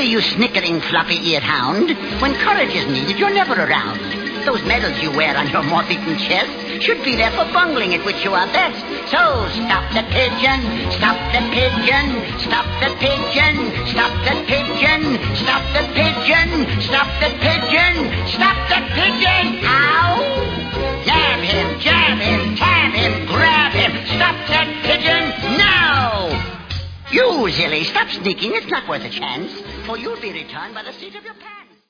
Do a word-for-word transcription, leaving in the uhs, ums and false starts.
bother you, snickering, floppy-eared hound? When courage is needed, you're never around. Those medals you wear on your moth-eaten chest should be there for bungling at which you are best. So stop the pigeon, stop the pigeon, stop the pigeon, stop the pigeon, stop the pigeon, stop the pigeon, stop the pigeon. Ow! Jab him, jab him, tab him, grab him. Stop that pigeon now! You, Zilly, stop sneaking. It's not worth a chance, for you'll be returned by the seat of your pants.